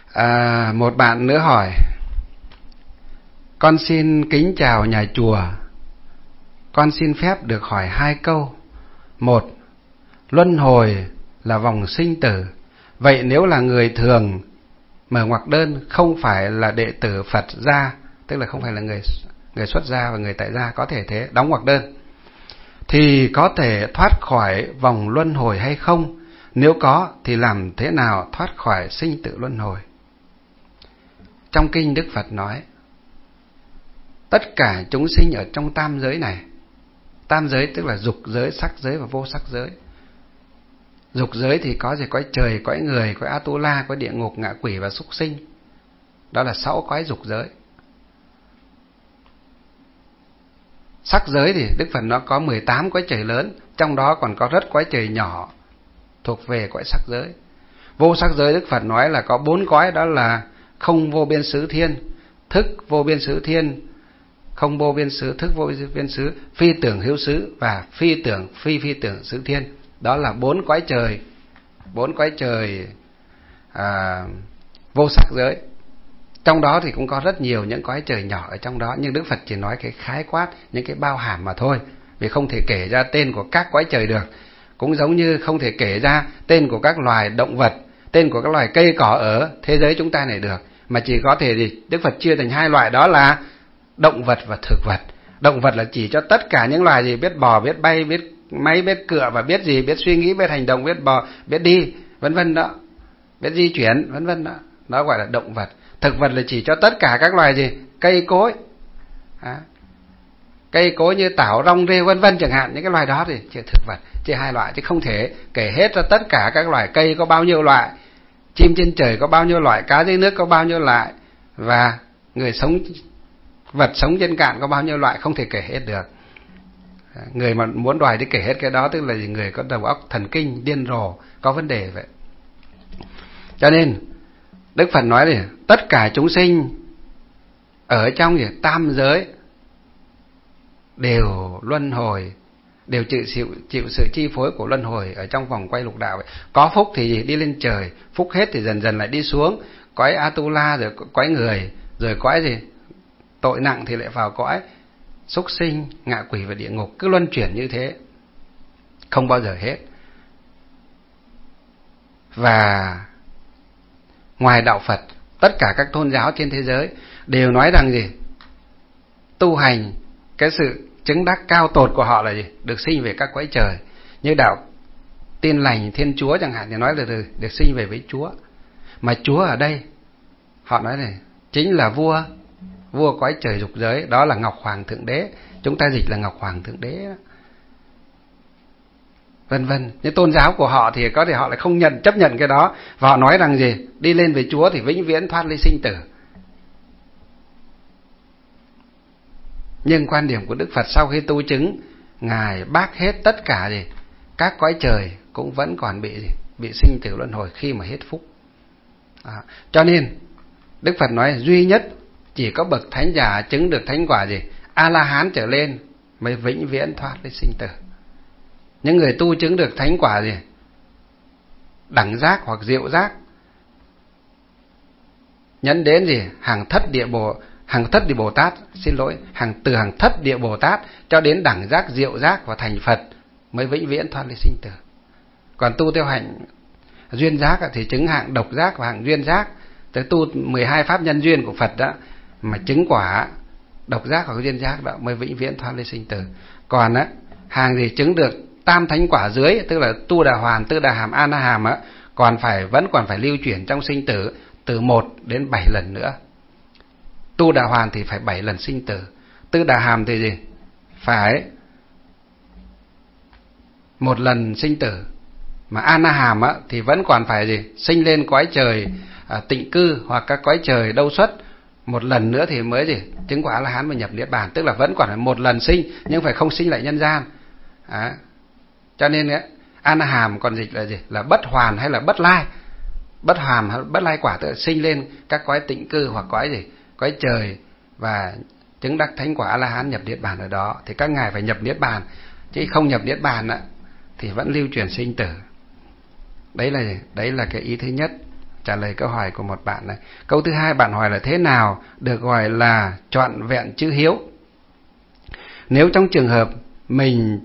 Một bạn nữa hỏi: con xin kính chào nhà chùa, con xin phép được hỏi 2 câu. 1. Luân hồi là vòng sinh tử, vậy nếu là người thường mở ngoặc đơn, không phải là đệ tử Phật gia, tức là không phải là người xuất gia và người tại gia, có thể thế, đóng ngoặc đơn, thì có thể thoát khỏi vòng luân hồi hay không? Nếu có thì làm thế nào thoát khỏi sinh tử luân hồi? Trong kinh Đức Phật nói tất cả chúng sinh ở trong tam giới này, tam giới tức là dục giới, sắc giới và vô sắc giới. Dục giới thì có gì? Cõi trời, cõi người, cõi Atula, cõi địa ngục, ngạ quỷ và súc sinh. Đó là 6 cõi dục giới. Sắc giới thì Đức Phật nó có 18 cõi trời lớn, trong đó còn có rất cõi trời nhỏ thuộc về cõi sắc giới. Vô sắc giới Đức Phật nói là có 4 cõi, đó là không vô biên xứ thiên, thức vô biên xứ thiên, không vô biên xứ, thức vô biên xứ, phi tưởng hữu xứ và phi tưởng phi tưởng xứ thiên. Đó là 4 cõi trời, 4 cõi trời vô sắc giới. Trong đó thì cũng có rất nhiều những cõi trời nhỏ ở trong đó, nhưng Đức Phật chỉ nói cái khái quát, những cái bao hàm mà thôi, vì không thể kể ra tên của các cõi trời được. Cũng giống như không thể kể ra tên của các loài động vật, tên của các loài cây cỏ ở thế giới chúng ta này được, mà chỉ có thể gì? Đức Phật chia thành 2 loại, đó là động vật và thực vật. Động vật là chỉ cho tất cả những loài gì? Biết bò, biết bay, biết máy, biết cựa và biết gì? Biết suy nghĩ, biết hành động, biết bò, biết đi, vân vân đó, biết di chuyển, vân vân đó. Đó gọi là động vật. Thực vật là chỉ cho tất cả các loài gì? Cây cối, cây cối như tảo, rong, rêu, vân vân chẳng hạn. Những cái loài đó thì chỉ thực vật, chỉ 2 loại, chứ không thể kể hết ra tất cả các loài. Cây có bao nhiêu loại, chim trên trời có bao nhiêu loại, cá dưới nước có bao nhiêu loại, và người sống, vật sống trên cạn có bao nhiêu loại, không thể kể hết được. Người mà muốn đòi đi kể hết cái đó tức là người có đầu óc thần kinh điên rồ, có vấn đề vậy. Cho nên Đức Phật nói là tất cả chúng sinh ở trong tam giới đều luân hồi, đều chịu sự chi phối của luân hồi ở trong vòng quay lục đạo vậy. Có phúc thì đi lên trời, phúc hết thì dần dần lại đi xuống cõi Atula, rồi cõi người, rồi cõi gì tội nặng thì lại vào cõi súc sinh, ngạ quỷ và địa ngục, cứ luân chuyển như thế không bao giờ hết. Và ngoài đạo Phật, tất cả các tôn giáo trên thế giới đều nói rằng gì? Tu hành, cái sự chứng đắc cao tột của họ là gì? Được sinh về các cõi trời. Như đạo Tin Lành Thiên Chúa chẳng hạn thì nói là được sinh về với Chúa. Mà Chúa ở đây họ nói này chính là vua cõi trời dục giới, đó là Ngọc Hoàng Thượng Đế. Chúng ta dịch là Ngọc Hoàng Thượng Đế đó. Vân vân. Những tôn giáo của họ thì có thể họ lại không chấp nhận cái đó, và họ nói rằng gì? Đi lên với Chúa thì vĩnh viễn thoát ly sinh tử. Nhưng quan điểm của Đức Phật sau khi tu chứng, Ngài bác hết tất cả gì? Các cõi trời cũng vẫn còn bị sinh tử luân hồi khi mà hết phúc. Cho nên Đức Phật nói duy nhất chỉ có bậc thánh giả chứng được thánh quả gì? A-la-hán trở lên mới vĩnh viễn thoát ly sinh tử. Những người tu chứng được thánh quả gì? Đẳng giác hoặc diệu giác, nhấn đến gì? Hàng thất địa Bồ Tát, từ hàng thất địa Bồ Tát cho đến đẳng giác, diệu giác và thành Phật mới vĩnh viễn thoát ly sinh tử. Còn tu theo hạnh duyên giác thì chứng hạng độc giác và hạng duyên giác, tới tu 12 pháp nhân duyên của Phật đó, mà chứng quả độc giác hoặc duyên giác đó mới vĩnh viễn thoát ly sinh tử. Còn hàng gì chứng được tam thánh quả dưới, tức là tu đà hoàn, tư đà hàm, a na hàm vẫn còn phải lưu chuyển trong sinh tử từ 1 đến 7 lần nữa. Tu đà hoàn thì phải 7 lần sinh tử, tư đà hàm thì gì? Phải 1 lần sinh tử, mà a na hàm thì vẫn còn phải gì? Sinh lên cõi trời tịnh cư hoặc các cõi trời đâu xuất 1 lần nữa thì mới gì? Chứng quả A-la-hán và nhập niết bàn, tức là vẫn còn phải 1 lần sinh nhưng phải không sinh lại nhân gian. Cho nên a na hàm còn dịch là gì? Là bất hoàn hay là bất lai. Bất hàm, bất lai quả tự sinh lên các cõi tịnh cư hoặc cõi gì? Cõi trời và chứng đắc thánh quả A-la-hán nhập niết bàn ở đó, thì các ngài phải nhập niết bàn, chứ không nhập niết bàn thì vẫn lưu truyền sinh tử. Đấy là cái ý thứ nhất. trả lời câu hỏi của một bạn này. Câu thứ hai bạn hỏi là thế nào được gọi là trọn vẹn chữ hiếu? Nếu trong trường hợp mình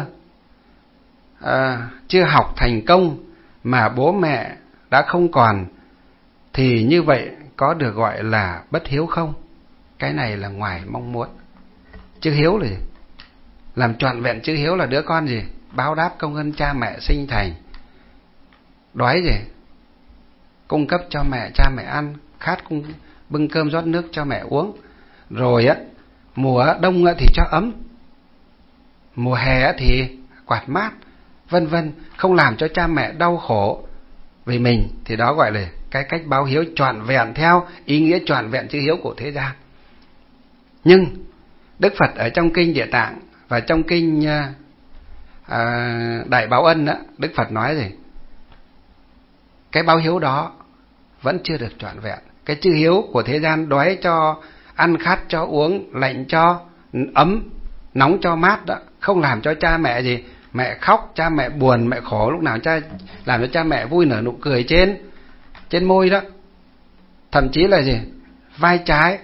chưa học thành công mà bố mẹ đã không còn, thì như vậy có được gọi là bất hiếu không? Cái này là ngoài mong muốn. Chữ hiếu là gì? Làm trọn vẹn chữ hiếu là đứa con gì? Báo đáp công ơn cha mẹ sinh thành, đói gì? Cung cấp cho mẹ cha mẹ ăn, khát bưng cơm rót nước cho mẹ uống. Rồi á, mùa đông thì cho ấm, mùa hè thì quạt mát, vân vân, không làm cho cha mẹ đau khổ vì mình, thì đó gọi là cái cách báo hiếu trọn vẹn theo ý nghĩa trọn vẹn chữ hiếu của thế gian. Nhưng Đức Phật ở trong kinh Địa Tạng và trong kinh Đại Báo Ân đó, Đức Phật nói gì? Cái báo hiếu đó vẫn chưa được trọn vẹn. Cái chữ hiếu của thế gian đói cho ăn, khát cho uống, lạnh cho ấm, nóng cho mát đó, không làm cho cha mẹ gì? Mẹ khóc, cha mẹ buồn, mẹ khổ, lúc nào làm cho cha mẹ vui nở nụ cười trên môi đó. Thậm chí là gì? Vai trái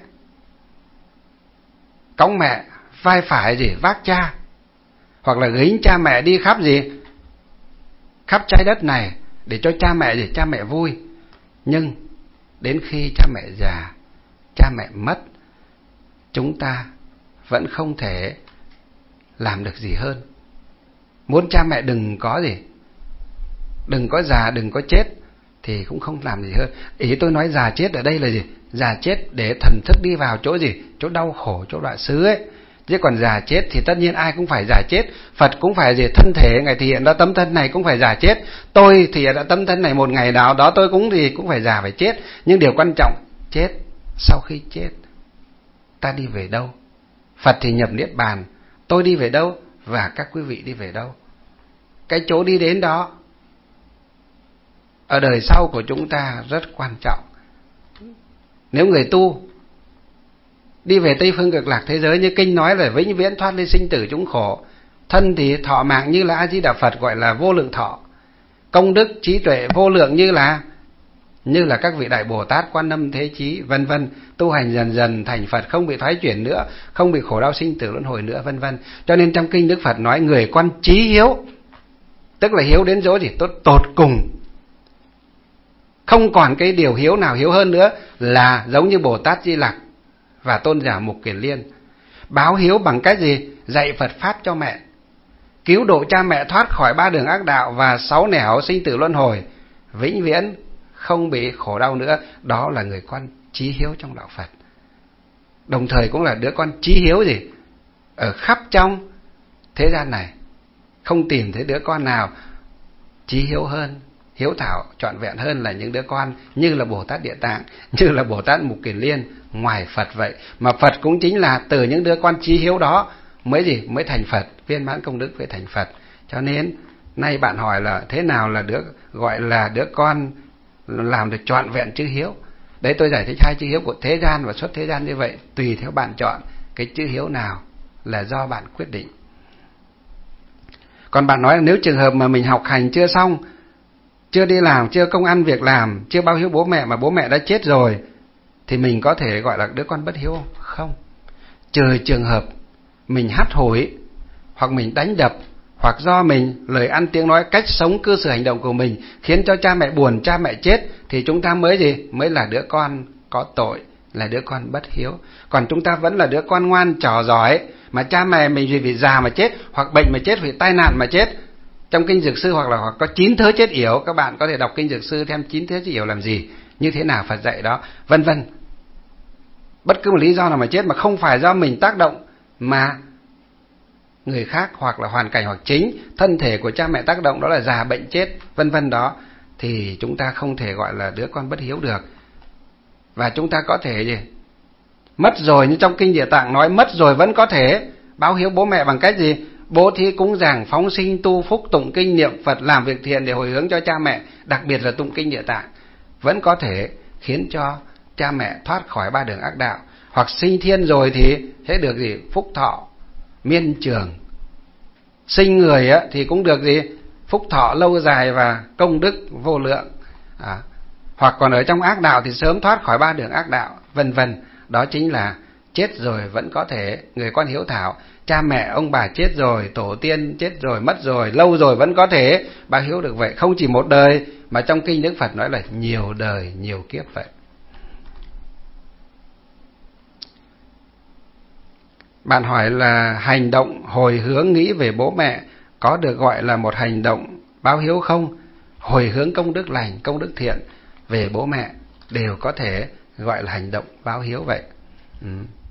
cõng mẹ, vai phải gì? Vác cha. Hoặc là gánh cha mẹ đi khắp gì? Khắp trái đất này để cho cha mẹ gì? Cha mẹ vui. Nhưng đến khi cha mẹ già, cha mẹ mất, chúng ta vẫn không thể làm được gì hơn. Muốn cha mẹ đừng có gì? Đừng có già, đừng có chết thì cũng không làm gì hơn. Ý tôi nói già chết ở đây là gì? Già chết để thần thức đi vào chỗ gì? Chỗ đau khổ, chỗ đoạn xứ ấy. Chứ còn già chết thì tất nhiên ai cũng phải già chết. Phật cũng phải gì? Thân thể Ngài thể hiện ra tấm thân này cũng phải già chết. Tôi thì đã tấm thân này một ngày nào đó tôi cũng phải già phải chết. Nhưng điều quan trọng, chết, sau khi chết ta đi về đâu? Phật thì nhập Niết Bàn, tôi đi về đâu? Và các quý vị đi về đâu? Cái chỗ đi đến đó ở đời sau của chúng ta rất quan trọng. Nếu người tu đi về Tây Phương Cực Lạc thế giới, như kinh nói là vĩnh viễn thoát ly sinh tử chúng khổ, thân thì thọ mạng như là A Di Đà Phật gọi là vô lượng thọ, công đức trí tuệ vô lượng như là các vị đại Bồ Tát, Quan Âm, Thế Chí, vân vân, tu hành dần dần thành Phật, không bị thoái chuyển nữa, không bị khổ đau sinh tử luân hồi nữa, vân vân. Cho nên trong kinh Đức Phật nói người con chí hiếu, tức là hiếu đến chỗ gì? Tột cùng, không còn cái điều hiếu nào hiếu hơn nữa, là giống như Bồ Tát Di Lặc và tôn giả Mục Kiền Liên. Báo hiếu bằng cách gì? Dạy Phật pháp cho mẹ, cứu độ cha mẹ thoát khỏi 3 đường ác đạo và 6 nẻo sinh tử luân hồi, vĩnh viễn không bị khổ đau nữa. Đó là người con chí hiếu trong đạo Phật. Đồng thời cũng là đứa con chí hiếu gì? Ở khắp trong thế gian này không tìm thấy đứa con nào chí hiếu hơn, hiếu thảo trọn vẹn hơn là những đứa con như là Bồ Tát Địa Tạng, như là Bồ Tát Mục Kiền Liên ngoài Phật vậy. Mà Phật cũng chính là từ những đứa con chí hiếu đó mới thành Phật, viên mãn công đức mới thành Phật. Cho nên nay bạn hỏi là thế nào là gọi là đứa con làm được trọn vẹn chữ hiếu. Đấy, tôi giải thích 2 chữ hiếu của thế gian và xuất thế gian như vậy, tùy theo bạn chọn cái chữ hiếu nào là do bạn quyết định. Còn bạn nói là nếu trường hợp mà mình học hành chưa xong, chưa đi làm, chưa công ăn việc làm, chưa báo hiếu bố mẹ mà bố mẹ đã chết rồi, thì mình có thể gọi là đứa con bất hiếu không? Không. Trừ trường hợp mình hắt hủi, hoặc mình đánh đập, hoặc do mình lời ăn tiếng nói, cách sống cư xử hành động của mình khiến cho cha mẹ buồn, cha mẹ chết, thì chúng ta mới là đứa con có tội, là đứa con bất hiếu. Còn chúng ta vẫn là đứa con ngoan trò giỏi, mà cha mẹ mình vì già mà chết, hoặc bệnh mà chết, vì tai nạn mà chết. Trong kinh Dược Sư hoặc có 9 thớ chết yểu, các bạn có thể đọc kinh Dược Sư thêm 9 thớ chết yểu làm gì, như thế nào Phật dạy đó, vân vân. Bất cứ một lý do nào mà chết mà không phải do mình tác động, mà người khác hoặc là hoàn cảnh hoặc chính thân thể của cha mẹ tác động, đó là già bệnh chết, vân vân đó, thì chúng ta không thể gọi là đứa con bất hiếu được. Và chúng ta có thể gì? Mất rồi, như trong kinh Địa Tạng nói, mất rồi vẫn có thể báo hiếu bố mẹ bằng cách gì? Bố thí cúng dường, phóng sinh, tu phúc, tụng kinh, niệm Phật, làm việc thiện để hồi hướng cho cha mẹ, đặc biệt là tụng kinh Địa Tạng, vẫn có thể khiến cho cha mẹ thoát khỏi 3 đường ác đạo. Hoặc sinh thiên rồi thì sẽ được gì? Phúc thọ miên trường. Sinh người thì cũng được gì? Phúc thọ lâu dài và công đức vô lượng. Hoặc còn ở trong ác đạo thì sớm thoát khỏi 3 đường ác đạo, vân vân. Đó chính là chết rồi vẫn có thể, người con hiếu thảo, cha mẹ ông bà chết rồi, tổ tiên chết rồi, mất rồi, lâu rồi vẫn có thể báo hiếu được vậy. Không chỉ một đời, mà trong kinh Đức Phật nói là nhiều đời, nhiều kiếp vậy. Bạn hỏi là hành động hồi hướng nghĩ về bố mẹ có được gọi là một hành động báo hiếu không? Hồi hướng công đức lành, công đức thiện về bố mẹ đều có thể gọi là hành động báo hiếu vậy.